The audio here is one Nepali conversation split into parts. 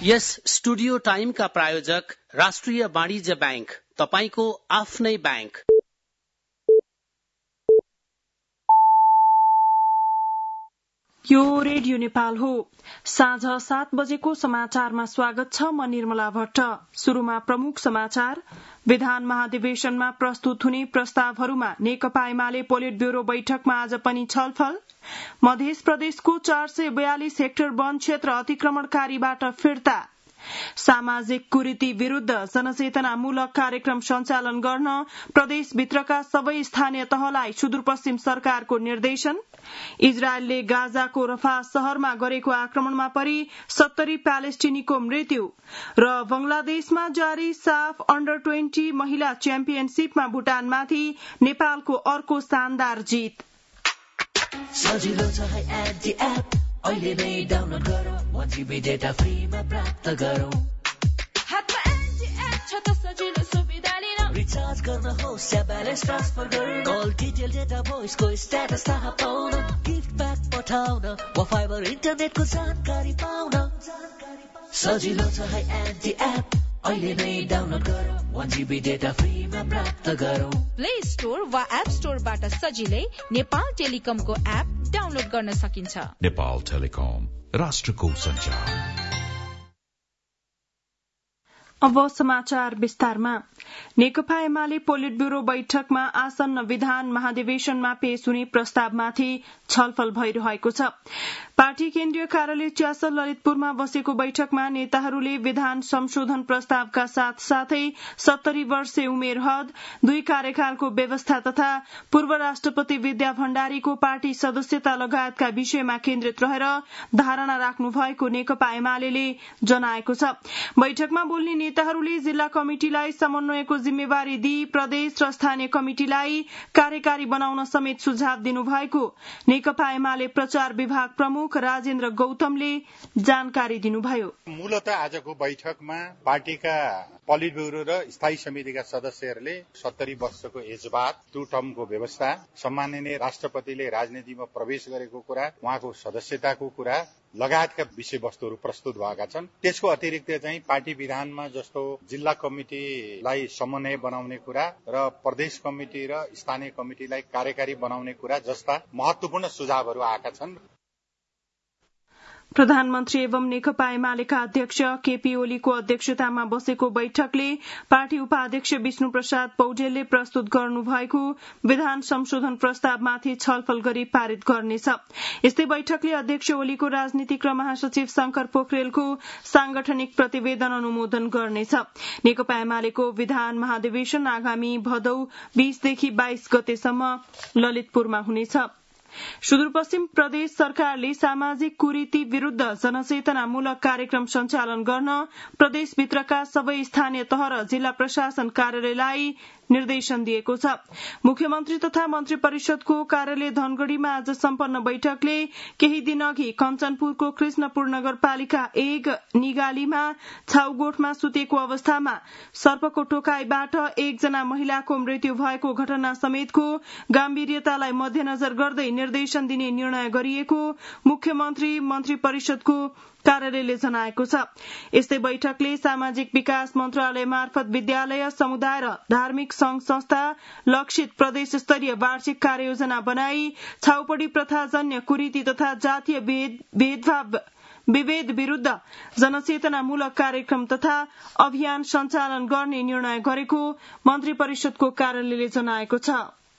यस स्टुडियो टाइमका प्रायोजक राष्ट्रिय वाणिज्य बैंक, तपाईको आफ्नै बैंक। यो रेडियो नेपाल हो। साँझ 7 बजेको समाचारमा स्वागत छ। म निर्मला भट्ट। शुरूमा प्रमुख समाचार। विधान महाधिवेशनमा प्रस्तुत हुने प्रस्तावहरूमा नेकपा एमाले पोलिट ब्यूरो बैठकमा आज पनि छलफल। मध्य प्रदेशको 442 हेक्टर वन क्षेत्र अतिक्रमणकारीबाट फिर्ता। सामाजिक कुरीति विरूद्ध जनचेतनामूलक कार्यक्रम सञ्चालन गर्न प्रदेशभित्रका सबै स्थानीय तहलाई सुदूरपश्चिम सरकारको निर्देशन। इजरायलले गाजाको रफा शहरमा गरेको आक्रमणमा परि 70 प्यालेस्टिनीको मृत्यु र बंगलादेशमा जारी साफ अन्डर 20 महिला च्याम्पियनशीपमा भुटानमाथि नेपालको अर्को शानदार जित। सजिलो छ है एन्टी एप, अहिले नै डाउनलोड गरौँ, 1 GB डेटा फ्रीमा प्राप्त गरौँ। हातमा एन्टी एप छ त सजिलो सुविधा लिन, रिचार्ज गर्न होस् या ब्यालेन्स ट्रान्सफर गर्न, कल डिटेल डेटा भोइसको स्ट्याटस थाहा पाउन, गिफ्ट ब्याक पठाउन वा फाइबर इन्टरनेटको जानकारी पाउन। सजिलो छ है एन्टी एप, अहिले नै डाउनलोड गरौँ, 1 GB डेटा फ्रीमा प्राप्त गरौँ। प्ले स्टोर वा एप स्टोरबाट सजिलै नेपाल टेलिकमको एप डाउनलोड गर्न सकिन्छ। नेपाल टेलिकम, राष्ट्रको सञ्चार। अब समाचार विस्तारमा। नेकपा एमाले पोलिट ब्यूरो बैठकमा आसन्न विधान महाधिवेशनमा पेश हुने प्रस्तावमाथि छलफल भइरहेको छ। पार्टी केन्द्रीय कार्यालय च्यासल ललितपुरमा बसेको बैठकमा नेताहरूले विधान संशोधन प्रस्तावका साथसाथै 70 वर्षे उमेर हद, 2 कार्यकालको व्यवस्था तथा पूर्व राष्ट्रपति विद्या भण्डारीको पार्टी सदस्यता लगायतका विषयमा केन्द्रित रहेर धारणा राख्नु भएको नेकपा एमाले जनाएको छ। बैठकमा बोल्ने नेताहरूले जिल्ला कमिटिलाई समन्वयको जिम्मेवारी दिई प्रदेश र स्थानीय कमिटिलाई कार्यकारी बनाउन समेत सुझाव दिनुभएको नेकपा एमाले प्रचार विभाग प्रमुख राजेन्द्र गौतमले जानकारी दिनुभयो। मूलतः आजको बैठकमा पार्टीका पोलिट ब्यूरो र स्थायी समितिका सदस्यहरूले 70 वर्षको एज बाद 2 टर्मको व्यवस्था, सम्माननीय राष्ट्रपतिले राजनीतिमा प्रवेश गरेको कुरा, उहाँको सदस्यताको कुरा लगायतका विषयवस्तुहरू प्रस्तुत भएका छन्। त्यसको अतिरिक्त चाहिँ पार्टी विधानमा जस्तो जिल्ला कमिटिलाई समन्वय बनाउने कुरा र प्रदेश कमिटी र स्थानीय कमिटिलाई कार्यकारी बनाउने कुरा जस्ता महत्वपूर्ण सुझावहरू आएका छन्। प्रधानमन्त्री एवं नेकपा एमालेका अध्यक्ष केपी ओलीको अध्यक्षतामा बसेको बैठकले पार्टी उपाध्यक्ष विष्णु प्रसाद पौडेलले प्रस्तुत गर्नुभएको विधान संशोधन प्रस्तावमाथि छलफल गरी पारित गर्नेछ। यस्तै बैठकले अध्यक्ष ओलीको राजनीतिक र महासचिव शंकर पोखरेलको सांगठनिक प्रतिवेदन अनुमोदन गर्नेछ। नेकपा एमालेको विधान महाधिवेशन आगामी भदौ 20 देखि 22 गतेसम्म ललितपुरमा हुनेछ। सुदूरपश्चिम प्रदेश सरकारले सामाजिक कुरीति विरूद्ध जनचेतनामूलक कार्यक्रम सञ्चालन गर्न प्रदेशभित्रका सबै स्थानीय तह र जिल्ला प्रशासन कार्यालयलाई निर्देशन दिएको छ। मुख्यमन्त्री तथा मन्त्री परिषदको कार्यालय धनगढ़ीमा आज सम्पन्न बैठकले केही दिन अघि कञ्चनपुरको कृष्णपुर नगरपालिका 1 निगालीमा छाउगोठमा सुतेको अवस्थामा सर्पको टोकाइबाट 1 जना महिलाको मृत्यु भएको घटना समेतको गम्भीर्यतालाई मध्यनजर गर्दै निर्देशन दिने निर्णय गरिएको मुख्यमन्त्री मन्त्री परिषदको कार्यालयले जनाएको छ। यस्तै बैठकले सामाजिक विकास मन्त्रालय मार्फत विद्यालय, समुदाय र धार्मिक संघ संस्था लक्षित प्रदेश स्तरीय वार्षिक कार्ययोजना बनाई छाउपडी प्रथाजन्य कुरीति तथा जातीय विभेद विरूद्ध जनचेतनामूलक कार्यक्रम तथा अभियान सञ्चालन गर्ने निर्णय गरेको मन्त्री परिषदको कार्यालयले जनाएको छ।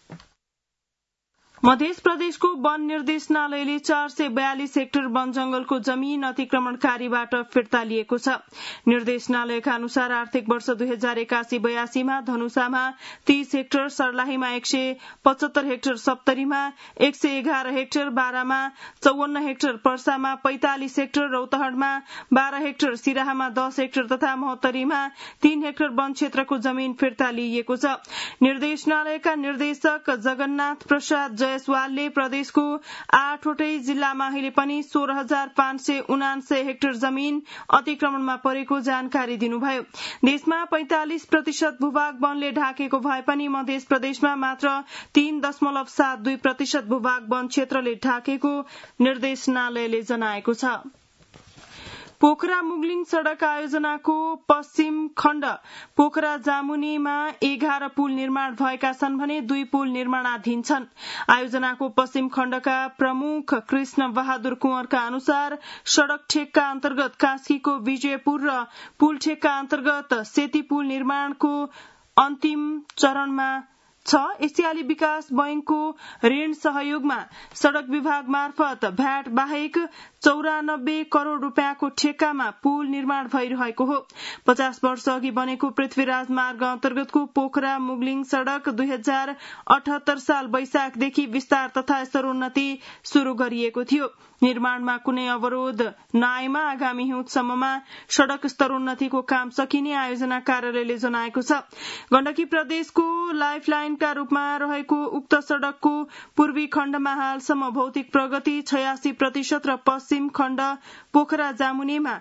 मध्य प्रदेशको वन निर्देशनालयले 442 हेक्टर वन जंगलको जमीन अतिक्रमणकारीबाट फिर्ता लिएको छ। निर्देशनालयका अनुसार आर्थिक वर्ष 2081-82 मा धनुषामा 30 हेक्टर, सर्लाहीमा 175 हेक्टर, सप्तरीमा 111 हेक्टर, बारामा 54 हेक्टर, पर्सामा 45 हेक्टर, रौतहटमा 12 हेक्टर, सिराहामा 10 हेक्टर तथा महोत्तरीमा 3 हेक्टर वन क्षेत्रको जमीन फिर्ता लिइएको छ। निर्देशनालयका निर्देशक जगन्नाथ प्रसाद जयसवालले प्रदेशको 8वटै जिल्लामा अहिले पनि 16,579 हेक्टर जमीन अतिक्रमणमा परेको जानकारी दिनुभयो। देशमा 45% भूभाग वनले ढाकेको भए पनि मध्य प्रदेशमा मात्र 3.72% भूभाग वन क्षेत्रले ढाकेको निर्देशनालयले जनाएको छ। पोखरा मुगलिङ सड़क आयोजनाको पश्चिम खण्ड पोखरा जामुनीमा 11 पुल निर्माण भएका छन् भने 2 पुल निर्माणाधीन छन्। आयोजनाको पश्चिम खण्डका प्रमुख कृष्ण बहादुर कुँवरका अनुसार सड़क ठेक्का अन्तर्गत कास्कीको विजयपुर र पुल ठेक्का अन्तर्गत सेती पुल निर्माणको अन्तिम चरणमा छ। एसियाली विकास बैंकको ऋण सहयोगमा सड़क विभाग मार्फत भ्याट बाहेक 94 करोड़ रूपियाँको ठेक्कामा पुल निर्माण भइरहेको हो। 50 वर्ष अघि बनेको पृथ्वीराज मार्ग अन्तर्गतको पोखरा मुगलिङ सड़क 2078 साल वैशाखदेखि विस्तार तथा स्तरोन्नति शुरू गरिएको थियो। निर्माणमा कुनै अवरोध नआएमा आगामी हिउँदसम्ममा सड़क स्तरोन्नतिको काम सकिने आयोजना कार्यालयले जनाएको छ। गण्डकी प्रदेशको लाइफलाइनका रूपमा रहेको उक्त सड़कको पूर्वी खण्डमा हालसम्म भौतिक प्रगति 86% र पश्चिम खण्ड पोखरा जामुनीमा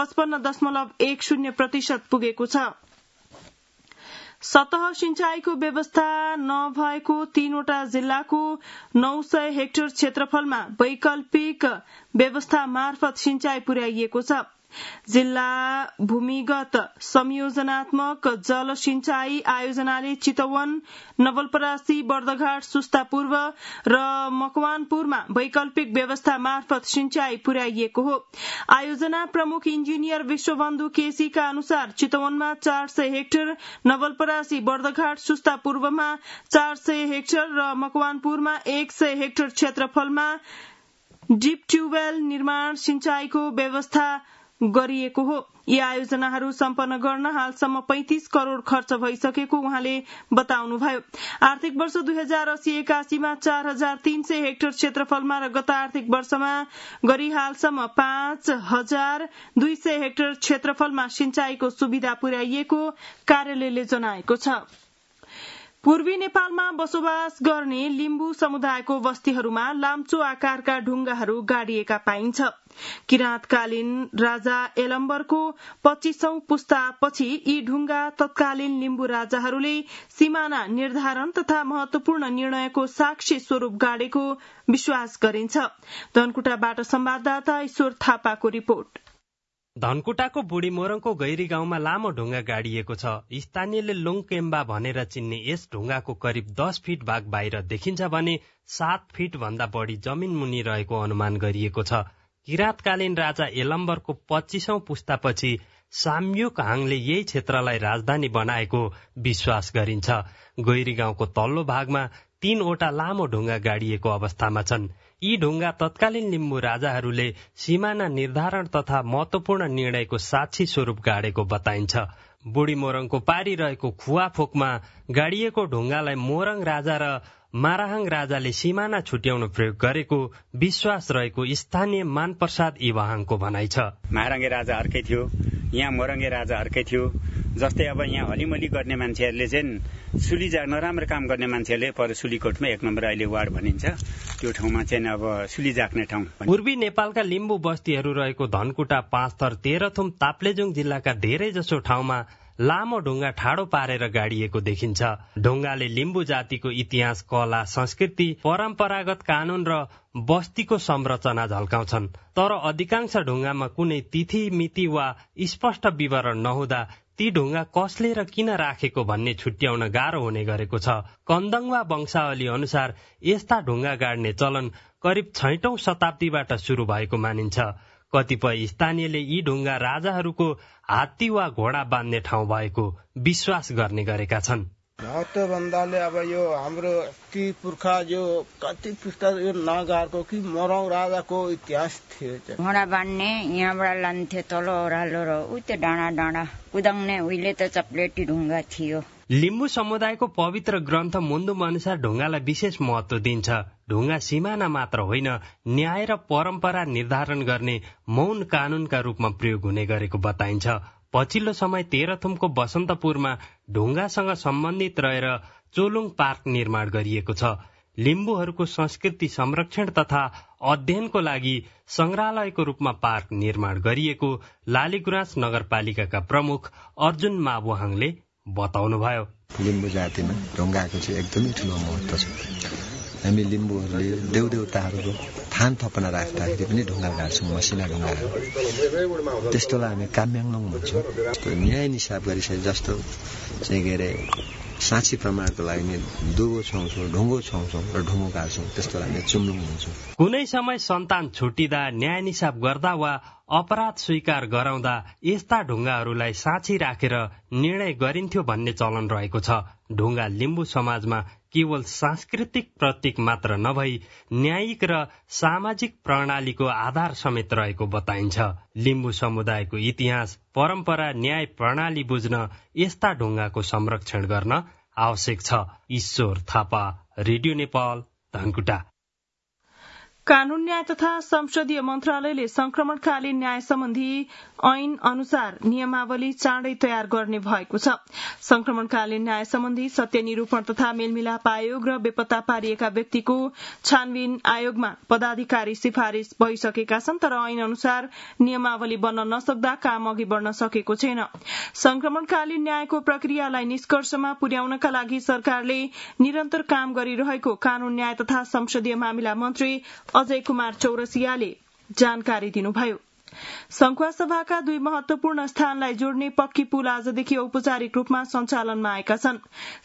55.10% पुगेको छ। सतह सिंचाईको व्यवस्था नभएको 3वटा जिल्लाको 900 हेक्टर क्षेत्रफलमा वैकल्पिक व्यवस्था मार्फत सिंचाई पुर्याइएको छ। जिल्ला भूमिगत संयोजनात्मक जल सिंचाई आयोजनाले चितवन, नवलपरासी, बर्दघाट, सुस्ता पूर्व र मकवानपुरमा वैकल्पिक व्यवस्था मार्फत सिंचाई पुर्याइएको हो। आयोजना प्रमुख इन्जिनियर विश्वबन्धु केसीका अनुसार चितवनमा 400 हेक्टर, नवलपरासी, बर्दघाट, सुस्ता पूर्वमा 400 हेक्टर र मकवानपुरमा 100 हेक्टर क्षेत्रफलमा डिप ट्युबवेल निर्माण सिंचाईको व्यवस्था गरिएको हो। यी आयोजनाहरू सम्पन्न गर्न हालसम्म 35 करोड़ खर्च भइसकेको उहाँले बताउनुभयो। आर्थिक वर्ष 2080-81 मा 4300 हेक्टर क्षेत्रफलमा र गत आर्थिक वर्षमा गरी हालसम्म 5200 हेक्टर क्षेत्रफलमा सिंचाईको सुविधा पुर्याइएको कार्यालयले जनाएको छ। पूर्वी नेपालमा बसोबास गर्ने लिम्बू समुदायको बस्तीहरूमा लाम्चो आकारका ढुङ्गाहरू गाडिएका पाइन्छ। किराँतकालीन राजा एलम्बरको 25औं पुस्तापछि यी ढुङ्गा तत्कालीन लिम्बू राजाहरूले सीमाना निर्धारण तथा महत्वपूर्ण निर्णयको साक्षी स्वरूप गाडेको विश्वास गरिन्छ। धनकुटाबाट संवाददाता ईश्वर थापाको रिपोर्ट। धनकुटाको बुढी मोरङको गैरी गाउँमा लामो ढुङ्गा गाडिएको छ। स्थानीयले लोङकेम्बा भनेर चिन्ने यस ढुङ्गाको करिब 10 फिट भाग बाहिर देखिन्छ भने 7 फिट भन्दा बढ़ी जमिन मुनि रहेको अनुमान गरिएको छ। किराँतकालीन राजा एलम्बरको 25औं पुस्तापछि साम्युक हाङले यही क्षेत्रलाई राजधानी बनाएको विश्वास गरिन्छ। गैरी गाउँको तल्लो भागमा 3वटा लामो ढुङ्गा गाडिएको अवस्थामा छन्। यी ढुङ्गा तत्कालीन लिम्बू राजाहरूले सीमाना निर्धारण तथा महत्वपूर्ण निर्णयको साक्षी स्वरूप गाडेको बताइन्छ। बुढी मोरङको पारी रहेको खुवाफोकमा गाडिएको ढुङ्गालाई मोरङ राजा र माराहाङ राजाले सीमाना छुट्याउन प्रयोग गरेको विश्वास रहेको स्थानीय मानप्रसाद इवाहाङको भनाइ छ। माराङ्गे राजा अर्कै थियो, यहाँ मोरङ्गे राजा अर्कै थियो। जस्तै अब यहाँ हलिमली गर्ने मान्छेहरूले चाहिँ सुली नराम्रो काम गर्ने मान्छेहरूले पर सुलीकोटमा 1 नम्बर अहिले वार्ड भनिन्छ, त्यो ठाउँमा चाहिँ अब सुली जाक्ने ठाउँ। पूर्वी नेपालका लिम्बू बस्तीहरू रहेको धनकुटा, पाँचथर, तेह्रथुम, ताप्लेजुङ जिल्लाका धेरै जसो ठाउँमा लामो ढुङ्गा ठाडो पारेर गाडिएको देखिन्छ। ढुङ्गाले लिम्बू जातिको इतिहास, कला, संस्कृति, परम्परागत कानून र बस्तीको संरचना झल्काउँछन्। तर अधिकांश ढुङ्गामा कुनै तिथि, मिति वा स्पष्ट विवरण नहुँदा ती ढुङ्गा कसले र किन राखेको भन्ने छुट्याउन गाह्रो हुने गरेको छ। कन्दङ्वा वंशावली अनुसार यस्ता ढुङ्गा गाड्ने चलन करिब 6औं शताब्दीबाट शुरू भएको मानिन्छ। कतिपय स्थानीयले यी ढुङ्गा राजाहरूको हात्ती वा घोडा बाँध्ने ठाउँ भएको विश्वास गर्ने गरेका छन्। महत्व भन्दाले अब यो हाम्रो ती पुर्खा जो कति पुस्ता यो नगारको कि मोरङ राजाको इतिहास थियो। घोडा बाँध्ने यहाँबाट लान्थे तल ओह्रालो र उते डाँडा डाँडा कुदाउने उहिले त चप्लेटी ढुङ्गा थियो। लिम्बू समुदायको पवित्र ग्रन्थ मुन्दुम अनुसार ढुङ्गालाई विशेष महत्व दिन्छ। ढुङ्गा सिमाना मात्र होइन, न्याय र परम्परा निर्धारण गर्ने मौन कानूनका रूपमा प्रयोग हुने गरेको बताइन्छ। पछिल्लो समय तेह्रथुमको बसन्तपुरमा ढुङ्गासँग सम्बन्धित रहेर चोलुङ पार्क निर्माण गरिएको छ। लिम्बूहरूको संस्कृति संरक्षण तथा अध्ययनको लागि संग्रहालयको रूपमा पार्क निर्माण गरिएको लालीगुराँस नगरपालिकाका प्रमुख अर्जुन माबुहाङले बताउनुभयो। लिम्बू जातिमा ढुङ्गाको चाहिँ एकदमै ठूलो महत्व छ। हामी लिम्बूहरूले देवदेवताहरूको थान थपना राख्दाखेरि पनि ढुङ्गा गाड्छौँ, मसिना ढुङ्गाहरू। त्यस्तोलाई हामी काम्याङलोङ भन्छौँ। न्याय निसाब गरिसके जस्तो चाहिँ के अरे साँची प्रमाणको लागि दुगो छौछौँ, ढुङ्गो छौछौँ र ढुङ्गो गाड्छौँ, त्यस्तोलाई हामी चुम्लुङ भन्छौँ। कुनै समय सन्तान छुट्टिँदा न्याय निसाब गर्दा वा अपराध स्वीकार गराउँदा यस्ता ढुङ्गाहरूलाई साँची राखेर निर्णय गरिन्थ्यो भन्ने चलन रहेको छ। ढुङ्गा लिम्बू समाजमा केवल सांस्कृतिक प्रतीक मात्र नभई न्यायिक र सामाजिक प्रणालीको आधार समेत रहेको बताइन्छ। लिम्बू समुदायको इतिहास, परम्परा, न्याय प्रणाली बुझ्न यस्ता ढुङ्गाको संरक्षण गर्न आवश्यक छ। ईश्वर थापा, रेडियो नेपाल, धनकुटा। कानून न्याय तथा संसदीय मन्त्रालयले संक्रमणकालीन न्याय सम्बन्धी ऐन अनुसार नियमावली चाँडै तयार गर्ने भएको छ। संक्रमणकालीन न्याय सम्बन्धी सत्य निरूपण तथा मेलमिलाप आयोग र बेपत्ता पारिएका व्यक्तिको छानबिन आयोगमा पदाधिकारी सिफारिश भइसकेका छन्, तर ऐन अनुसार नियमावली बन्न नसक्दा काम अघि बढ़न सकेको छैन। संक्रमणकालीन न्यायको प्रक्रियालाई निष्कर्षमा पुर्याउनका लागि सरकारले निरन्तर काम गरिरहेको कानून न्याय तथा संसदीय मामिला मन्त्री अजय कुमार चौरसियाले जानकारी दिनुभयो। संखुवा सभाका 2 महत्वपूर्ण स्थानलाई जोड्ने पक्की पुल आजदेखि औपचारिक रूपमा सञ्चालनमा आएका छन्।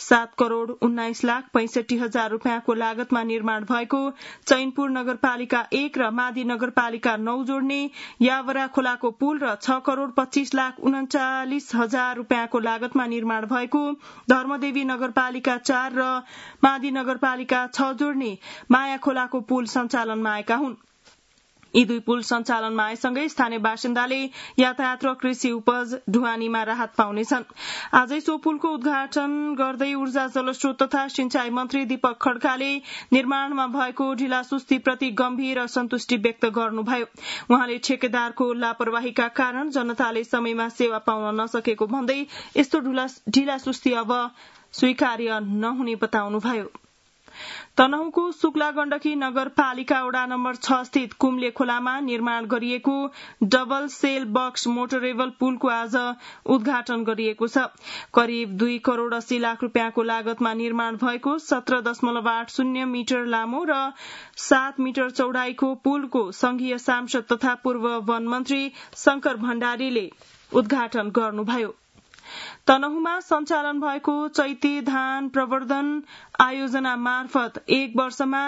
7,19,65,000 रुपियाँको लागतमा निर्माण भएको चैनपुर नगरपालिका 1 र मादी नगरपालिका 9 जोड्ने यावरा खोलाको पुल र 6,25,39,000 रुपियाँको लागतमा निर्माण भएको धर्मदेवी नगरपालिका 4 र मादी नगरपालिका 6 जोड्ने माया खोलाको पुल सञ्चालनमा आएका हुन्। यी 2 पुल सञ्चालनमा आएसँगै स्थानीय बासिन्दाले यातायात र कृषि उपज ढुवानीमा राहत पाउनेछन्। आजै सो पुलको उद्घाटन गर्दै ऊर्जा जलस्रोत तथा सिंचाई मन्त्री दीपक खड्काले निर्माणमा भएको ढिलासुस्तीप्रति गम्भीर असन्तुष्टि व्यक्त गर्नुभयो। उहाँले ठेकेदारको लापरवाहीका कारण जनताले समयमा सेवा पाउन नसकेको भन्दै यस्तो ढिलासुस्ती अब स्वीकार्य नहुने बताउनुभयो। तनहुँको शुक्ला गण्डकी नगरपालिका वडा नम्बर 6 स्थित कुम्ले खोलामा निर्माण गरिएको डबल सेल बक्स मोटरेबल पुलको आज उद्घाटन गरिएको छ। करिब 2 करोड़ 80 लाख रुपियाँको लागतमा निर्माण भएको 17.80 मिटर लामो र 7 मिटर चौडाईको पुलको संघीय सांसद तथा पूर्व वन मन्त्री शंकर भण्डारीले उद्घाटन गर्नुभयो। तनहुँमा सञ्चालन भएको चैते धान प्रवर्धन आयोजना मार्फत 1 वर्षमा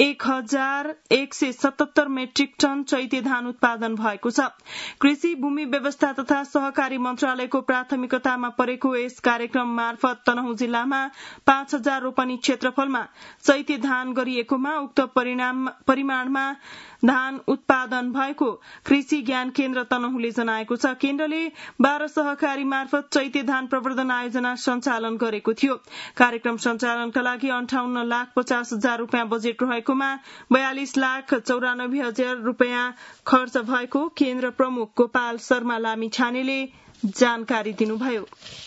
1,177 मेट्रिक टन चैते धान उत्पादन भएको छ। कृषि भूमि व्यवस्था तथा सहकारी मन्त्रालयको प्राथमिकतामा परेको यस कार्यक्रम मार्फत तनहुँ जिल्लामा 5,000 रोपनी क्षेत्रफलमा चैते धान गरिएकोमा उक्त परिमाणमा धान उत्पादन भएको कृषि ज्ञान केन्द्र तनहुँले जनाएको छ। केन्द्रले 12 सहकारी मार्फत चैते धान प्रवर्धन आयोजना सञ्चालन गरेको थियो। कार्यक्रम सञ्चालनका लागि 58,50,000 रुपियाँ बजेट रहेकोमा 42,94,000 रुपियाँ खर्च भएको केन्द्र प्रमुख गोपाल शर्मा लामिछानेले जानकारी दिनुभयो।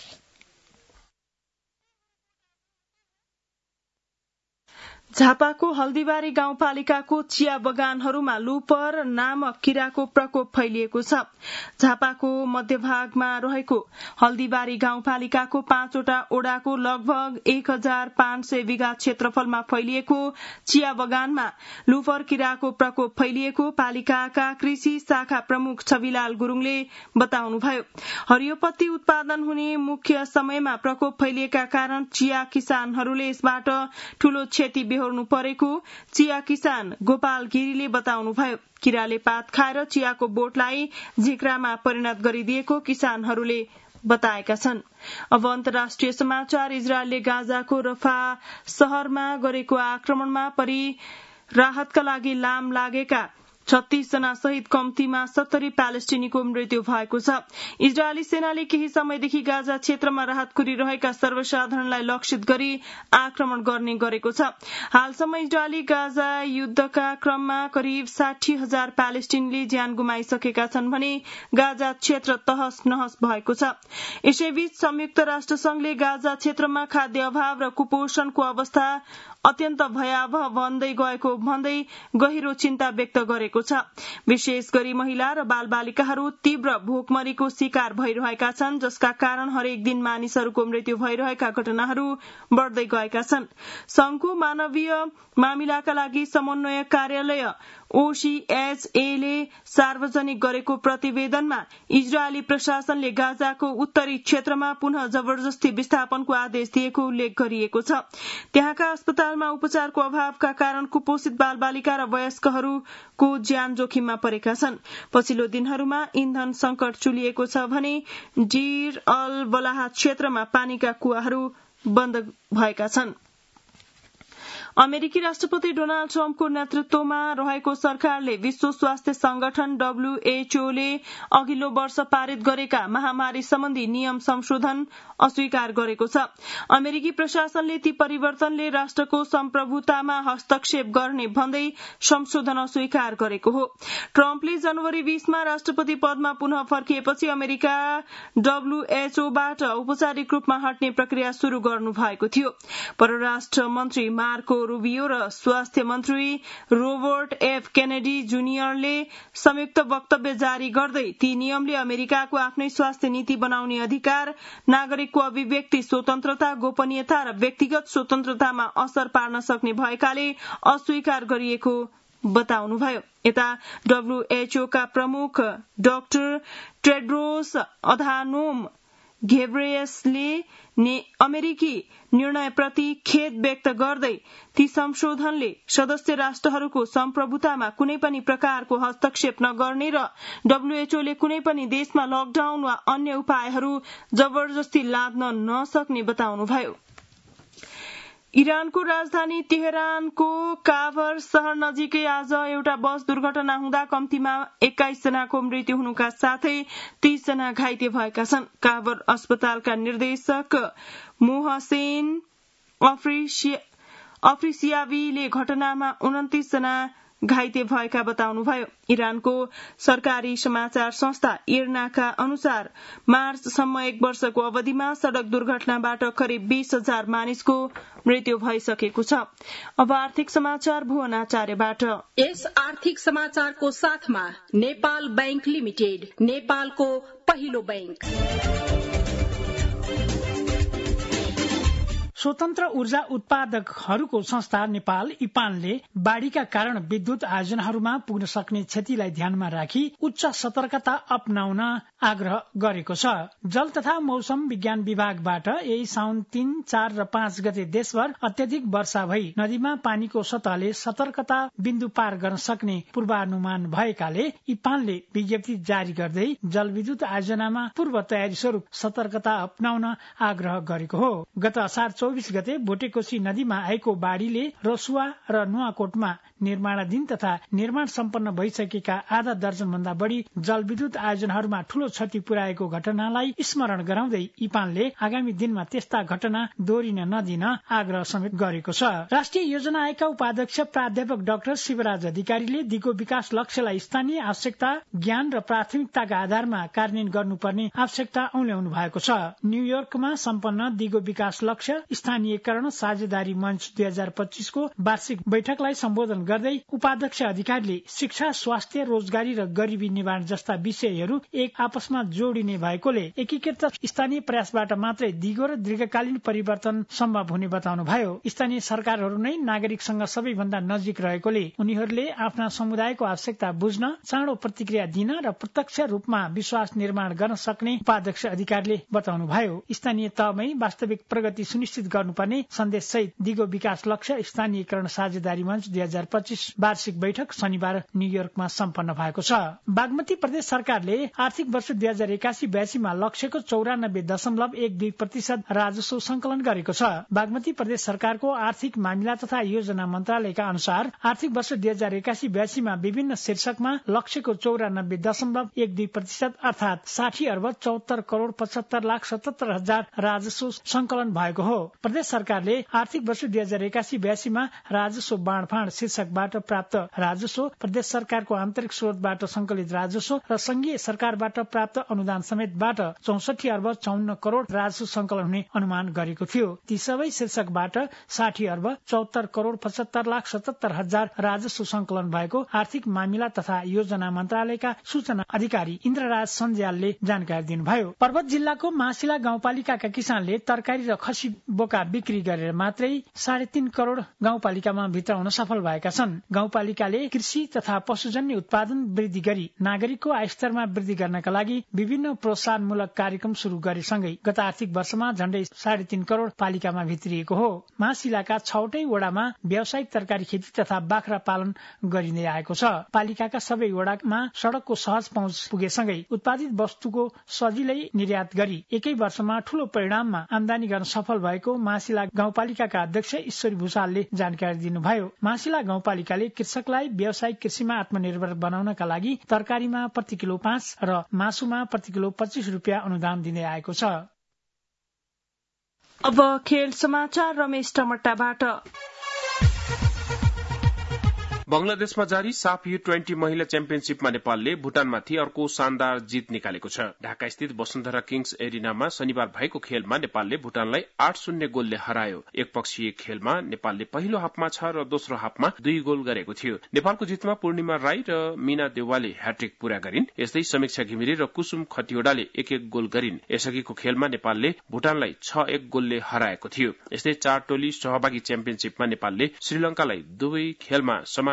झापाको हल्दीबारी गाउँपालिकाको चिया बगानहरूमा लुपर नामक किराको प्रकोप फैलिएको छ। झापाको मध्यभागमा रहेको हल्दीबारी गाउँपालिकाको 5वटा ओडाको लगभग 1,500 बिघा क्षेत्रफलमा फैलिएको चिया बगानमा लुपर किराको प्रकोप फैलिएको पालिकाका कृषि शाखा प्रमुख छविलाल गुरूङले बताउनुभयो। हरियोपत्ती उत्पादन हुने मुख्य समयमा प्रकोप फैलिएका कारण चिया किसानहरूले यसबाट ठूलो क्षति बेहोर्नु परेको चिया किसान गोपाल गिरीले बताउनुभयो। किराले पात खाएर चियाको बोटलाई झिक्रामा परिणत गरिदिएको किसानहरूले बताएका छन्। अब अन्तर्राष्ट्रिय समाचार। इजरायलले गाजाको रफा शहरमा गरेको आक्रमणमा परि राहतका लागि लाम लागेका 36 जना सहित कम्तीमा 70 प्यालेस्टिनीको मृत्यु भएको छ। इजरायली सेनाले केही समयदेखि गाजा क्षेत्रमा राहत खोजिरहेका सर्वसाधारणलाई लक्षित गरी आक्रमण गर्ने गरेको छ। हालसम्म इजरायली गाजा युद्धका क्रममा करिब 60,000 प्यालेस्टिनीले ज्यान गुमाइसकेका छन् भने गाजा क्षेत्र तहस नहस भएको छ। यसैबीच संयुक्त राष्ट्र संघले गाजा क्षेत्रमा खाद्य अभाव र कुपोषणको अवस्था अत्यन्त भयावह बन्दै गएको भन्दै गहिरो चिन्ता व्यक्त गरेको छ। विशेष गरी महिला र बालबालिकाहरू तीव्र भोकमरीको शिकार भइरहेका छन्, जसका कारण हरेक दिन मानिसहरूको मृत्यु भइरहेका घटनाहरू बढ्दै गएका छन्। संघको मानवीय मामिलाका लागि समन्वय कार्यालय OCHA ले सार्वजनिक गरेको प्रतिवेदनमा इजरायली प्रशासनले गाजाको उत्तरी क्षेत्रमा पुनः जबरजस्ती विस्थापनको आदेश दिएको उल्लेख गरिएको छ। त्यहाँका अस्पतालमा उपचारको अभावका कारण कुपोषित बालबालिका र वयस्कहरूको ज्यान जोखिममा परेका छन्। पछिल्लो दिनहरूमा इन्धन संकट चुलिएको छ भने डिर अल बलाह क्षेत्रमा पानीका कुवाहरू बन्द भएका छन्। अमेरिकी राष्ट्रपति डोनाल्ड ट्रम्पको नेतृत्वमा रहेको सरकारले विश्व स्वास्थ्य संगठन WHO ले अघिल्लो वर्ष पारित गरेका महामारी सम्बन्धी नियम संशोधन अस्वीकार गरेको छ। अमेरिकी प्रशासनले ती परिवर्तनले राष्ट्रको सम्प्रभुतामा हस्तक्षेप गर्ने भन्दै संशोधन अस्वीकार गरेको हो। ट्रम्पले जनवरी 20 मा राष्ट्रपति पदमा पुनः फर्किएपछि अमेरिका WHO बाट औपचारिक रूपमा हट्ने प्रक्रिया शुरू गर्नु भएको थियो। परराष्ट्र मन्त्री मार्को रूबियो र स्वास्थ्य मन्त्री रोबर्ट F केनेडी जुनियरले संयुक्त वक्तव्य जारी गर्दै ती नियमले अमेरिकाको आफ्नै स्वास्थ्य नीति बनाउने अधिकार, नागरिकको अभिव्यक्ति स्वतन्त्रता, गोपनीयता र व्यक्तिगत स्वतन्त्रतामा असर पार्न सक्ने भएकाले अस्वीकार गरिएको बताउनुभयो। यता WHO का प्रमुख डाक्टर टेड्रोस अधानोम घेब्रेयसले अमेरिकी निर्णयप्रति खेद व्यक्त गर्दै ती संशोधनले सदस्य राष्ट्रहरूको सम्प्रभुतामा कुनै पनि प्रकारको हस्तक्षेप नगर्ने र WHO ले कुनै पनि देशमा लकडाउन वा अन्य उपायहरू जबरजस्ती लाद्न नसक्ने बताउनुभयो। इरानको राजधानी तेहरानको काभर शहर नजिकै आज एउटा बस दुर्घटना हुँदा कम्तीमा 21 जनाको मृत्यु हुनुका साथै 30 जना घाइते भएका छन्। काभर अस्पतालका निर्देशक मोहसेन अफ्रिसियावीले घटनामा 29 जना घाइते भएका बताउनुभयो। इरानको सरकारी समाचार संस्था इर्नाका अनुसार मार्चसम्म 1 वर्षको अवधिमा सड़क दुर्घटनाबाट करिब 20,000 मानिसको मृत्यु भइसकेको छ। अब आर्थिक समाचार भुवन आचार्यबाट। यस आर्थिक समाचारको साथमा नेपाल बैंक लिमिटेड, नेपालको पहिलो बैंक। स्वतन्त्र ऊर्जा उत्पादकहरूको संस्था नेपाल इपानले बाढ़ीका कारण विद्युत आयोजनाहरूमा पुग्न सक्ने क्षतिलाई ध्यानमा राखी उच्च सतर्कता अपनाउन आग्रह गरेको छ। जल तथा मौसम विज्ञान विभागबाट यही साउन 3, 4 र 5 गते देशभर अत्यधिक वर्षा भई नदीमा पानीको सतहले सतर्कता बिन्दु पार गर्न सक्ने पूर्वानुमान भएकाले इपानले विज्ञप्ति जारी गर्दै जलविद्युत आयोजनामा पूर्व तयारी स्वरूप सतर्कता अपनाउन आग्रह गरेको हो। गत असार 24 गते भोटेकोशी नदीमा आएको बाढ़ीले रसुवा र नुवाकोटमा निर्माणाधीन तथा निर्माण सम्पन्न भइसकेका आधा दर्जन भन्दा बढ़ी जलविद्युत आयोजनाहरूमा ठूलो क्षति पुर्याएको घटनालाई स्मरण गराउँदै इपानले आगामी दिनमा त्यस्ता घटना दोहोरिन नदिन आग्रह समेत गरेको छ। राष्ट्रिय योजना आयोगका उपाध्यक्ष प्राध्यापक डाक्टर शिवराज अधिकारीले दिगो विकास लक्ष्यलाई स्थानीय आवश्यकता, ज्ञान र प्राथमिकताका आधारमा कार्यान्वयन गर्नुपर्ने आवश्यकता औल्याउनु भएको छ। न्यूयोर्कमा सम्पन्न दिगो विकास लक्ष्य स्थानीयकरण साझेदारी मञ्च 2025 को वार्षिक बैठकलाई सम्बोधन गर्दै उपाध्यक्ष अधिकारीले शिक्षा, स्वास्थ्य, रोजगारी र गरिबी निवारण जस्ता विषयहरू एक आपसमा जोडिने भएकोले एकीकृत स्थानीय प्रयासबाट मात्रै दिगो र दीर्घकालीन परिवर्तन सम्भव हुने बताउनुभयो। स्थानीय सरकारहरू नै नागरिकसँग सबैभन्दा नजिक रहेकोले उनीहरूले आफ्ना समुदायको आवश्यकता बुझ्न, चाँडो प्रतिक्रिया दिन र प्रत्यक्ष रूपमा विश्वास निर्माण गर्न सक्ने उपाध्यक्ष अधिकारीले बताउनुभयो। स्थानीय तहमै वास्तविक प्रगति सुनिश्चित गर्नुपर्ने सन्देश सहित दिगो विकास लक्ष्य स्थानीयकरण साझेदारी मञ्च 2025 वार्षिक बैठक शनिबार न्यूयोर्कमा सम्पन्न भएको छ। बागमती प्रदेश सरकारले आर्थिक वर्ष 2081-82 मा लक्ष्यको 94.12% राजस्व संकलन गरेको छ। बागमती प्रदेश सरकारको आर्थिक मामिला तथा योजना मन्त्रालयका अनुसार आर्थिक वर्ष 2081-82 मा विभिन्न शीर्षकमा लक्ष्यको 94.12% अर्थात 60 अर्ब 74 करोड़ 75 लाख 77 हजार राजस्व संकलन भएको हो। प्रदेश सरकारले आर्थिक वर्ष 2081-82 मा राजस्व बाँडफाँड शीर्षक शीर्षकबाट प्राप्त राजस्व, प्रदेश सरकारको आन्तरिक स्रोतबाट संकलित राजस्व र संघीय सरकारबाट प्राप्त अनुदान समेतबाट 64 अर्ब 54 करोड़ राजस्व संकलन हुने अनुमान गरेको थियो। ती सबै शीर्षकबाट 60 अर्ब 74 करोड़ 75 लाख 77 हजार राजस्व संकलन भएको आर्थिक मामिला तथा योजना मन्त्रालयका सूचना अधिकारी इन्द्रराज सञ्जालले जानकारी दिनुभयो। पर्वत जिल्लाको मासिला गाउँपालिकाका किसानले तरकारी र खसी बोका बिक्री गरेर मात्रै 3.5 करोड़ गाउँपालिकामा भित्राउन सफल भएका छन्। गाउँपालिकाले कृषि तथा पशुजन्य उत्पादन वृद्धि गरी नागरिकको आयस्तरमा वृद्धि गर्नका लागि विभिन्न प्रोत्साहनमूलक कार्यक्रम शुरू गरेसँगै गत आर्थिक वर्षमा झण्डै 3.5 करोड़ पालिकामा भित्रिएको हो। मासिलाका 6वटै वडामा व्यावसायिक तरकारी खेती तथा बाख्रा पालन गरिँदै आएको छ। पालिकाका सबै वडामा सड़कको सहज पहुँच पुगेसँगै उत्पादित वस्तुको सजिलै निर्यात गरी एकै वर्षमा ठूलो परिणाममा आमदानी गर्न सफल भएको मासिला गाउँपालिकाका अध्यक्ष ईश्वरी भूषालले जानकारी दिनुभयो। मासिला गाउँपालिकाले कृषकलाई व्यावसायिक कृषिमा आत्मनिर्भर बनाउनका लागि तरकारीमा प्रति किलो 5 र मासुमा प्रति किलो 25 रुपियाँ अनुदान दिँदै आएको छ। अब खेल समाचार रमेश टमट्टाबाट। बंगलादेशमा जारी साफ U20 महिला च्याम्पियनशीपमा नेपालले भुटानमाथि अर्को शानदार जित निकालेको छ। ढाका स्थित वसुन्धरा किङ्स एरिनामा शनिबार भएको खेलमा नेपालले भुटानलाई 8-0 गोलले हरायो। एकपक्षीय खेलमा नेपालले पहिलो हाफमा 6 र दोस्रो हाफमा 2 गोल गरेको थियो। नेपालको जितमा पूर्णिमा राई र मीना देवालले ह्याट्रिक पूरा गरिन्। यस्तै समीक्षा घिमिरे र कुसुम खतिवड़ाले 1-1 गोल गरिन्। यसअघिको खेलमा नेपालले भुटानलाई 6-1 गोलले हराएको थियो। यस्तै 4 टोली सहभागी च्याम्पियनशीपमा नेपालले श्रीलंकालाई दुवै खेलमा समान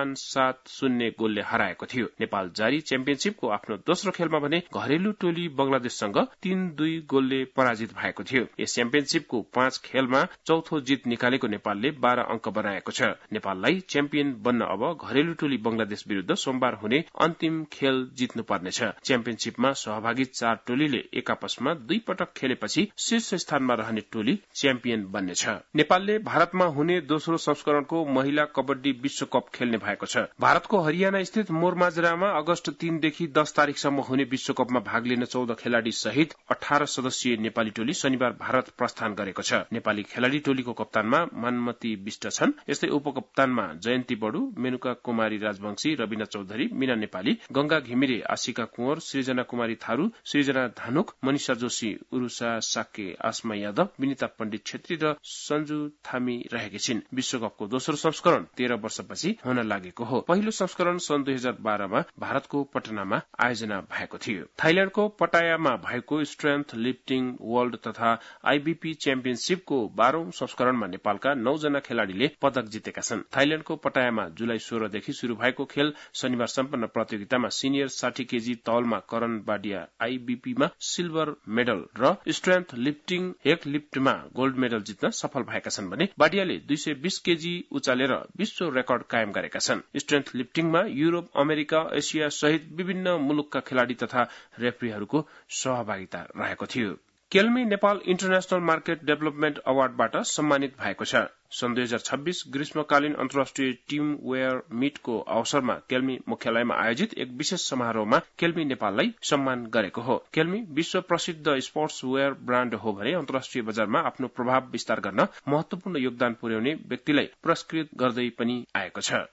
7-0 गोलले हराएको थियो। नेपाल जारी च्याम्पियनशीपको आफ्नो दोस्रो खेलमा भने घरेलु टोली बंगलादेशसँग 3-2 गोलले पराजित भएको थियो। यस च्याम्पियनशीपको 5 खेलमा चौथो जित निकालेको नेपालले 12 अंक बनाएको छ। नेपाललाई च्याम्पियन बन्न अब घरेलु टोली बंगलादेश विरूद्ध सोमबार हुने अन्तिम खेल जित्नुपर्नेछ। च्याम्पियनशीपमा सहभागी 4 टोलीले एक आपसमा 2 पटक खेलेपछि शीर्ष स्थानमा रहने टोली च्याम्पियन बन्नेछ। नेपालले भारतमा हुने दोस्रो संस्करणको महिला कबड्डी विश्वकप खेल्ने भएको छ। भारतको हरियाणा स्थित मोरमाजरामा अगस्त 3 देखि 10 तारिकसम्म हुने विश्वकपमा भाग लिन 14 खेलाड़ी सहित 18 सदस्यीय नेपाली टोली शनिबार भारत प्रस्थान गरेको छ। नेपाली खेलाड़ी टोलीको कप्तानमा मानमती विष्ट छन्। यस्तै उपकप्तानमा जयन्ती बडु, मेनुका कुमारी राजवंशी, रविना चौधरी, मीना नेपाली, गंगा घिमिरे, आशिका कुंवर, सृजना कुमारी थारू, सृजना धानुक, मनिषा जोशी, उरुषा साके, आसमा यादव, विनिता पण्डित छेत्री र सञ्जु थामी रहेकी छिन्। विश्वकपको दोस्रो संस्करण 13 वर्षपछि हुन लागेको हो। पहिलो संस्करण सन् 2012 मा भारतको पटनामा आयोजना भएको थियो। थाइल्याण्डको पटायामा भएको स्ट्रेन्थ लिफ्टिङ वर्ल्ड तथा आईबीपी च्याम्पियनशीपको 12औं संस्करणमा नेपालका 9 जना खेलाड़ीले पदक जितेका छन्। थाइल्याण्डको पटायामा जुलाई 16 देखि शुरू भएको खेल शनिबार सम्पन्न प्रतियोगितामा सिनियर 60 केजी तौलमा करण बाडिया आईबीपीमा सिल्भर मेडल र स्ट्रेन्थ लिफ्टिङ हेक लिफ्टमा गोल्ड मेडल जित्न सफल भएका छन् भने बाडियाले 220 केजी उचालेर विश्व रेकर्ड कायम गरेका छन्। स्ट्रेन्थ लिफ्टिङमा युरोप, अमेरिका, एसिया सहित विभिन्न मुलुकका खेलाड़ी तथा रेफ्रीहरूको सहभागिता रहेको थियो। Kelme Nepal international market development अवार्डबाट सम्मानित भएको छ। सन् 2026 ग्रीष्मकालीन अन्तर्राष्ट्रिय टीम वेयर मीटको अवसरमा केल्मी मुख्यालयमा आयोजित एक विशेष समारोहमा केल्मी नेपाललाई सम्मान गरेको हो। केल्मी विश्व प्रसिद्ध स्पोर्ट्स वेयर ब्रान्ड हो भने अन्तर्राष्ट्रिय बजारमा आफ्नो प्रभाव विस्तार गर्न महत्वपूर्ण योगदान पुर्याउने व्यक्तिलाई पुरस्कृत गर्दै पनि आएको छ।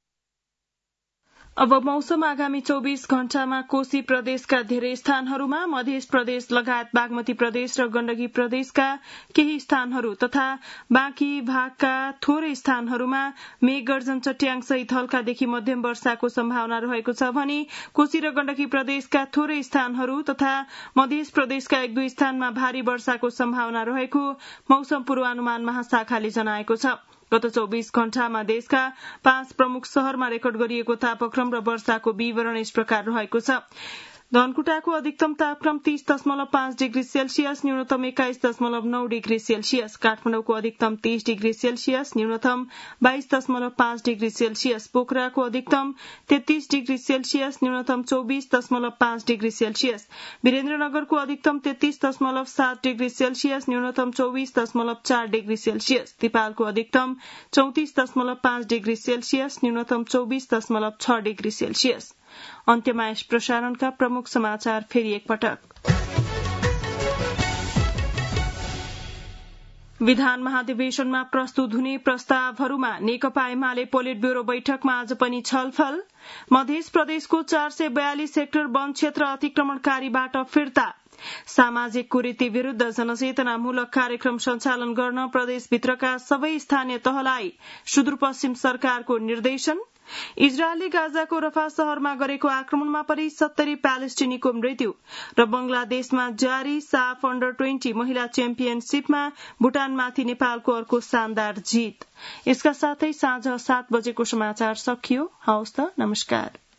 अब मौसम। आगामी 24 घण्टामा कोशी प्रदेशका धेरै स्थानहरूमा, मध्य प्रदेश लगायत बागमती प्रदेश र गण्डकी प्रदेशका केही स्थानहरू तथा बाँकी भागका थोरै स्थानहरूमा मेघ गर्जन चट्याङ सहित हल्कादेखि मध्यम वर्षाको सम्भावना रहेको छ भने कोशी र गण्डकी प्रदेशका थोरै स्थानहरू तथा मध्य प्रदेशका 1-2 स्थानमा भारी वर्षाको सम्भावना रहेको मौसम पूर्वानुमान महाशाखाले जनाएको छ। गत 24 घण्टामा देशका 5 प्रमुख शहरमा रेकर्ड गरिएको तापक्रम र वर्षाको विवरण यस प्रकार रहेको छ। धनकुटाको अधिकतम तापक्रम 30.5 डिग्री सेल्सियस, न्यूनतम 21.9 डिग्री सेल्सियस। काठमाडौँको अधिकतम 30 डिग्री सेल्सियस, न्यूनतम 22.5 डिग्री सेल्सियस। पोखराको अधिकतम 33 डिग्री सेल्सियस, न्यूनतम 24.5 डिग्री सेल्सियस। वीरेन्द्रनगरको अधिकतम 33.7 डिग्री सेल्सियस, न्यूनतम 24.4 डिग्री सेल्सियस। दिपालको अधिकतम 34.5 डिग्री सेल्सियस, न्यूनतम 24.6 डिग्री सेल्सियस। अन्त्यमा यस प्रसारणका प्रमुख समाचार फेरि एकपटक। विधान महाधिवेशनमा प्रस्तुत हुने प्रस्तावहरूमा नेकपा एमाले पोलिट ब्यूरो बैठकमा आज पनि छलफल। मध्य प्रदेशको 442 हेक्टर वन क्षेत्र अतिक्रमणकारीबाट फिर्ता। सामाजिक कुरीति विरूद्ध जनचेतनामूलक कार्यक्रम सञ्चालन गर्न प्रदेशभित्रका सबै स्थानीय तहलाई सुदूरपश्चिम सरकारको निर्देशन। इजरायलले गाजाको रफा शहरमा गरेको आक्रमणमा परि 70 प्यालेस्टिनीको मृत्यु र बंगलादेशमा जारी साफ अन्डर 20 महिला च्याम्पियनशीपमा भूटानमाथि नेपालको अर्को शानदार जीत। यसका साथै साँझ 7 बजेको समाचार सकियो। हवस् त, नमस्कार।